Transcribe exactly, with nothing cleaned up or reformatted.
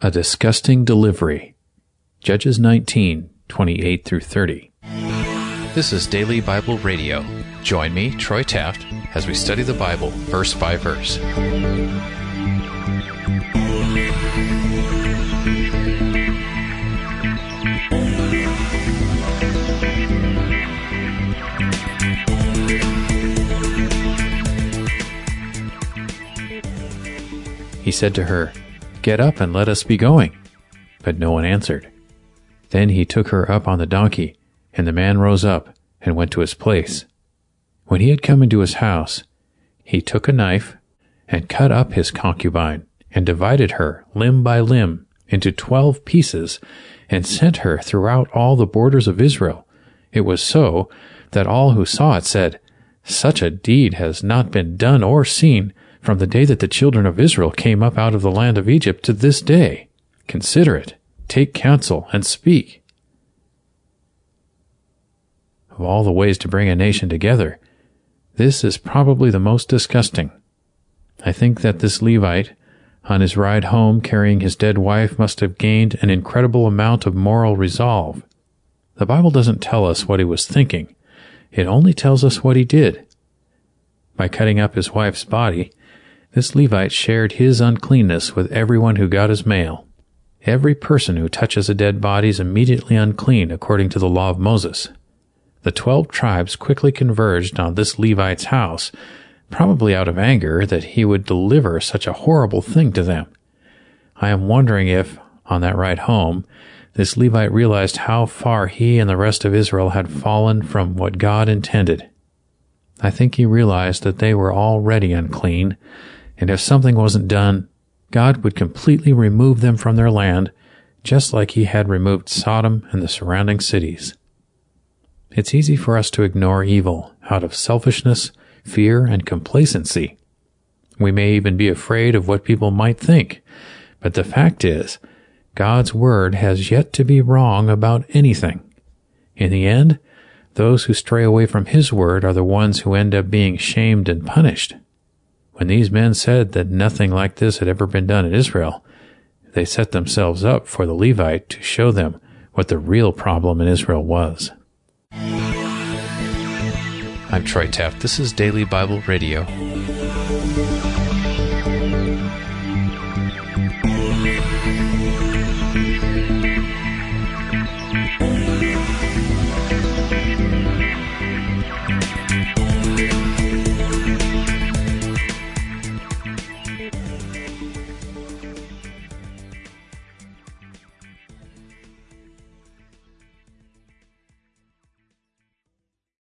A disgusting delivery. Judges nineteen, twenty-eight through thirty. This is Daily Bible Radio. Join me, Troy Taft, as we study the Bible verse by verse. He said to her, "Get up and let us be going." But no one answered. Then he took her up on the donkey, and the man rose up and went to his place. When he had come into his house, he took a knife and cut up his concubine and divided her limb by limb into twelve pieces and sent her throughout all the borders of Israel. It was so that all who saw it said, "Such a deed has not been done or seen from the day that the children of Israel came up out of the land of Egypt to this day. Consider it, take counsel, and speak." Of all the ways to bring a nation together, this is probably the most disgusting. I think that this Levite, on his ride home carrying his dead wife, must have gained an incredible amount of moral resolve. The Bible doesn't tell us what he was thinking. It only tells us what he did. By cutting up his wife's body, this Levite shared his uncleanness with everyone who got his mail. Every person who touches a dead body is immediately unclean according to the law of Moses. The twelve tribes quickly converged on this Levite's house, probably out of anger that he would deliver such a horrible thing to them. I am wondering if, on that ride home, this Levite realized how far he and the rest of Israel had fallen from what God intended. I think he realized that they were already unclean, and if something wasn't done, God would completely remove them from their land, just like he had removed Sodom and the surrounding cities. It's easy for us to ignore evil out of selfishness, fear, and complacency. We may even be afraid of what people might think, but the fact is, God's word has yet to be wrong about anything. In the end, those who stray away from his word are the ones who end up being shamed and punished. When these men said that nothing like this had ever been done in Israel, they set themselves up for the Levite to show them what the real problem in Israel was. I'm Troy Taft. This is Daily Bible Radio.